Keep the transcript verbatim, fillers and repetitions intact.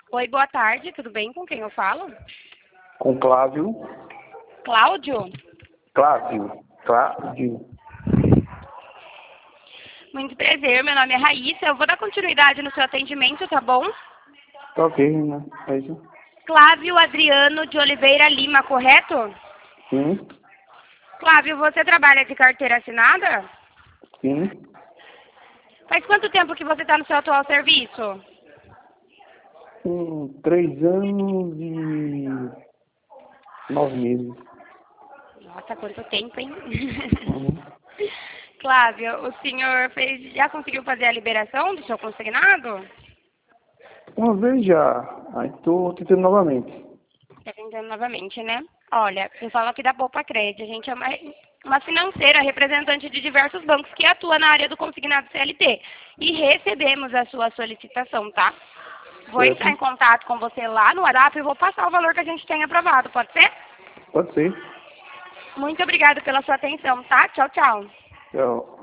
Oi, boa tarde, tudo bem? Com quem eu falo? Com Clávio. Cláudio? Clávio. Clávio. Muito prazer, meu nome é Raíssa. Eu vou dar continuidade no seu atendimento, tá bom? Tá ok, né? É isso? Clávio Adriano de Oliveira Lima, correto? Sim. Clávio, você trabalha de carteira assinada? Sim. Faz quanto tempo que você está no seu atual serviço? Com três anos e nove meses. Nossa, quanto tempo, hein? Uhum. Clávio, o senhor fez, já conseguiu fazer a liberação do seu consignado? Uma vez já. Aí tô tentando novamente. Está tentando novamente, né? Olha, eu falo aqui da Poupa Crédito. A gente é uma, uma financeira representante de diversos bancos que atua na área do consignado C L T. E recebemos a sua solicitação, tá? Vou entrar Certo? em contato com você lá no WhatsApp e vou passar o valor que a gente tem aprovado, pode ser? Pode ser. Muito obrigada pela sua atenção, tá? Tchau, tchau. Tchau.